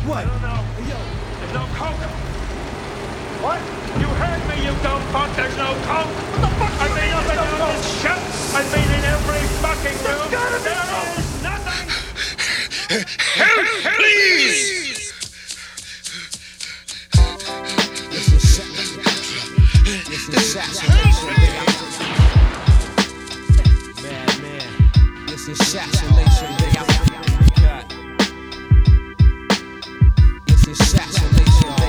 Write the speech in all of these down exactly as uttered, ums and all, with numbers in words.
What? I don't know. Yo. There's no coke. What? You heard me, you dumb fuck. There's no coke. What the fuck? I've been up and down this shit. I've been in every fucking room. gotta be There coke. is nothing. Help, please! This is This is assassination day. Man, man. This is assassination day. This is assassination day.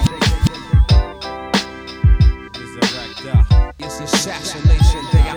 This is assassination day.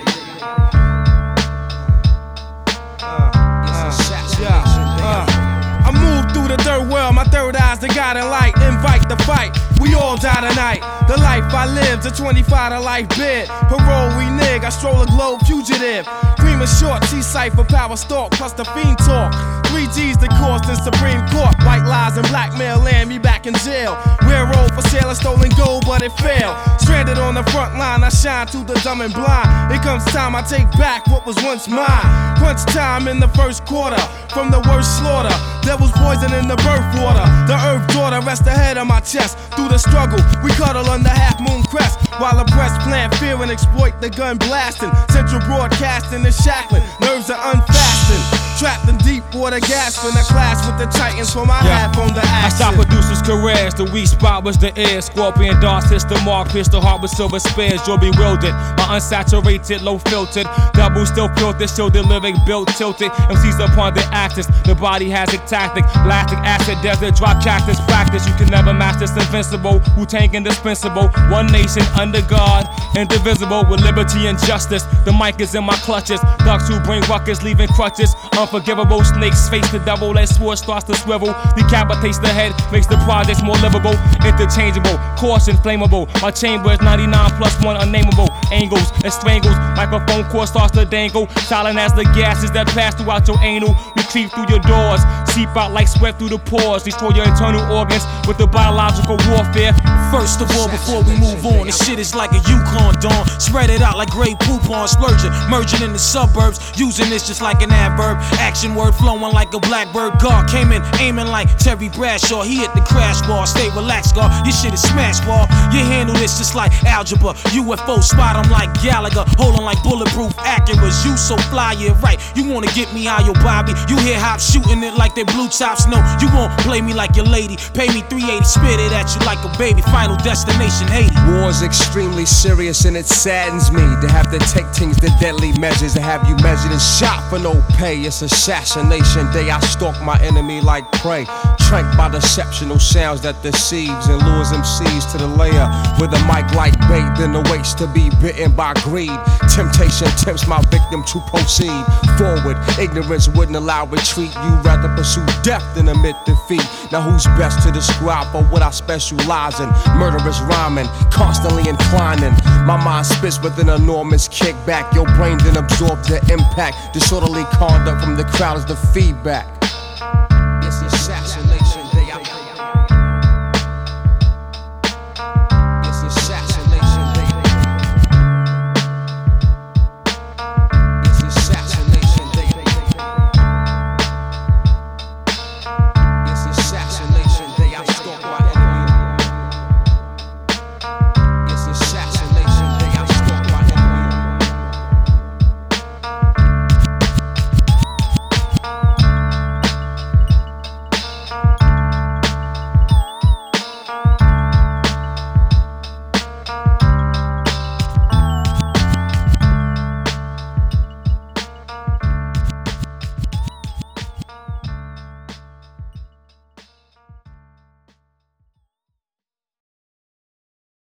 I move through the dirt world, my third eye's the guiding light. Invite the fight, we all die tonight. The life I live, the twenty-five to life bid. Parole we nig, I stroll a globe fugitive. Cream is short, C-cipher for power stalk, plus the fiend talk. Three G's the cost in Supreme Court. White lies and blackmail land me back in jail. Railroad for sale, stolen gold, but it failed. Stranded on the front line, I shine to the dumb and blind. It comes time I take back what was once mine. Crunch time in the first quarter, from the worst slaughter. There was poison in the birth water. The earth daughter rests the head on my chest. Through the struggle, we cuddle under half moon crest. While the press plant fear and exploit the gun blasting. Central broadcasting is shackling, nerves are unfastened. Trapped in deep water gasping, a clash with the titans for my Yeah. half on the I action. stopped producers' careers, the weak spot was the ear. Scorpion darts hits the mark, pierced the heart with silver spears. You're bewildered, my unsaturated, low filtered. Double still filtered, still the lyric built tilted. M Cs upon the axis, the body has a tactic. Lactic acid, desert, drop cactus practice. You can never match this invincible. Wu-Tang indispensable. One nation under God, indivisible with liberty and justice. The mic is in my clutches. Thugs who bring ruckus, leaving crutches. Unforgivable snakes face the devil as sword starts to swivel. Decapitates the head, makes the projects more livable. Interchangeable, caution, flammable. My chamber is ninety-nine plus one unnameable. Angles and strangles, microphone cord starts to dangle. Silent as the gases that pass throughout your anal. We creep through your doors, seep out like sweat through the pores. Destroy your internal organs with the biological warfare. First of all, before we move on, this shit is like a Yukon dawn. Spread it out like Grey Poupon, splurging, merging in the suburbs. Using this just like an adverb. Action word flowing like a blackbird. God came in, aiming like Terry Bradshaw. He hit the crash bar, stay relaxed, God. Your shit is smash ball. You handle this just like algebra. U F O spot 'em like Gallagher, holding like bulletproof Acuras. You so fly, yeah right. You wanna get me high, yo Bobby? You hear hop shooting it like they blue tops. No, you won't play me like your lady. Pay me three eighty, spit it at you like a baby. Final destination Haiti. War's extremely serious and it saddens me to have to take things to deadly measures, to have you measured and shot for no pay. It's assassination day. I stalk my enemy like prey, tranked by deceptional sounds that deceives and lures M Cs to the layer with a mic like bait, then awaits to be bitten by greed. Temptation tempts my victim to proceed forward. Ignorance wouldn't allow retreat. You rather pursue death than admit defeat. Now who's best to describe for what I specialize in? Murderous rhyming, constantly inclining. My mind spits with an enormous kickback. Your brain then absorbs the impact. Disorderly conduct from the crowd is the feedback.